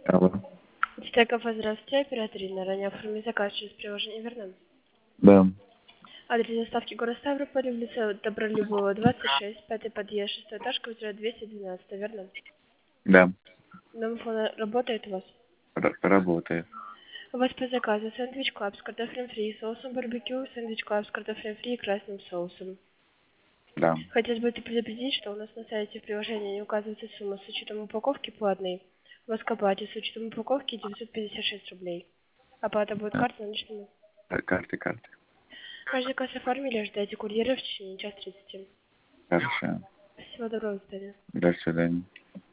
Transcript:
Алло. Стеков, здравствуйте, оператор Инна. Ранее оформили заказ через приложение «Верно». Да. Адрес доставки город Ставрополь, улица Добролюбова, 26, пятый подъезд, 6 этаж, квартира 212, верно? Да. Номер фона работает у вас? Работает. У вас по заказу сэндвич клаб с картофелем фри, соусом барбекю, сэндвич клаб с картофелем фри и красным соусом. Да. Хотелось бы предупредить, что у нас на сайте в приложении не указывается сумма с учетом упаковки платной. У вас к оплате с учетом упаковки 956 рублей. Оплата будет Да. картой наличными. Карты. Ваш заказ оформили, ожидайте курьера в течение часа 30. Хорошо. Всего доброго, до свидания. До свидания.